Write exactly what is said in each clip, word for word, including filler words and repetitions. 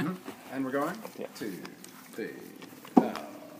And we're going? Yeah. Two, three, uh.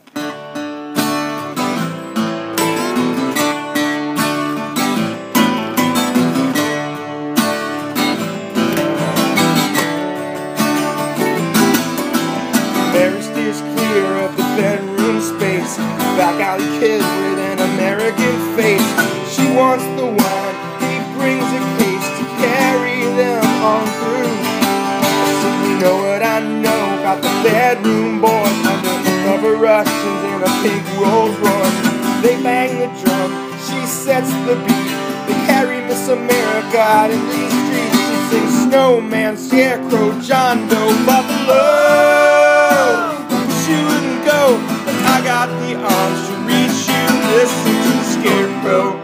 Mary steers clear of the bedroom space. Back alley kid with an American face. She wants the wine, he brings a case to carry them on through. So you know what I know about the bedroom boys undercover Russians in a pink Rolls Royce. They bang the drum, she sets the beat. They carry Miss America out into the streets. She sings Snowman, Scarecrow, John Doe, Buffalo. She wouldn't go, but I got the arms to reach you. Listen to the Scarecrow.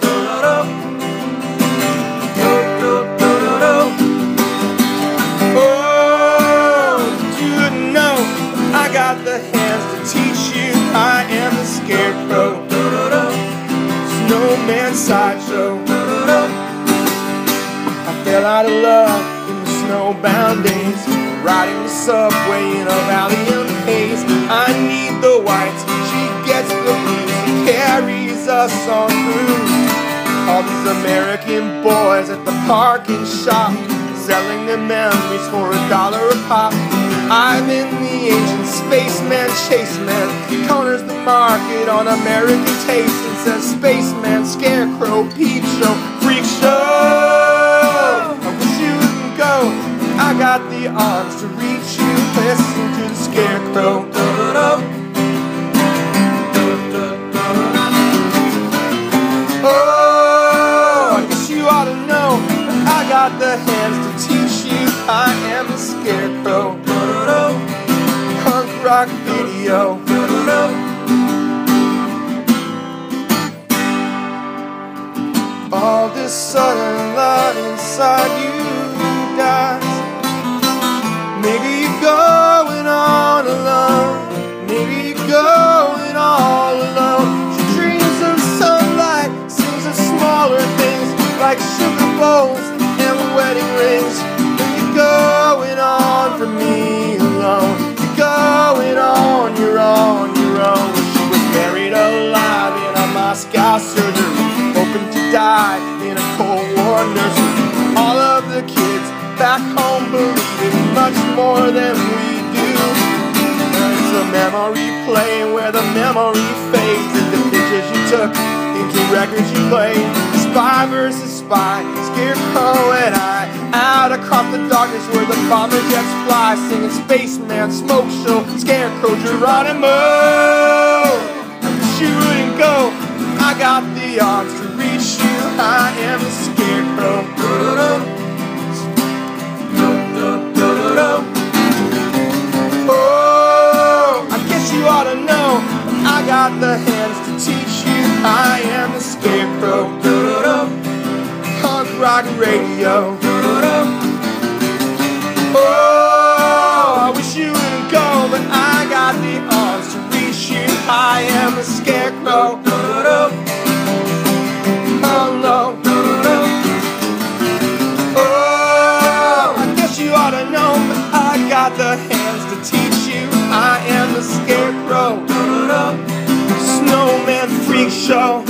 I got the hands to teach you. I am the Scarecrow. Snowman sideshow. I fell out of love in the snowbound days, riding the subway in a valley of haze. I need the whites, she gets the blues, carries us on through. All these American boys at the parking shop, selling their memories for a dollar a pop. I'm in the ancient spaceman, chaseman, corners the market on American taste and says spaceman, scarecrow, peep show, freak show. I wish you wouldn't go, I got the arms to reach you. Listen to the Scarecrow. Oh, I guess you ought to know, I got the hands to teach you. I am the Scarecrow. Punk rock video. All this sudden love inside you dies. Maybe you're going on alone. Maybe you're going all alone. She dreams of sunlight, sings of smaller things like sugar bowls and wedding rings. And you're going on for me alone. You're going on, you're on your own. She was buried alive in a Moscow surgery, hoping to die in a Cold War nursery. All of the kids back home believe in much more than we do. It's a memory plane where the memory fades into pictures you took, into records you played. Spy versus spy, Scarecrow and I, out across the darkness where the bomber jets fly, singing spaceman, smoke show, Scarecrow, Geronimo. I wish you wouldn't go, I got the arms to reach you. I am the Scarecrow. Oh, I guess you ought to know, I got the hands to teach you. I am the Scarecrow. Punk rock radio. Oh, I wish you wouldn't go, but I got the arms to reach you. I am the Scarecrow. Oh no. Oh, I guess you ought to know, but I got the hands to teach you. I am the Scarecrow. Snowman freak show.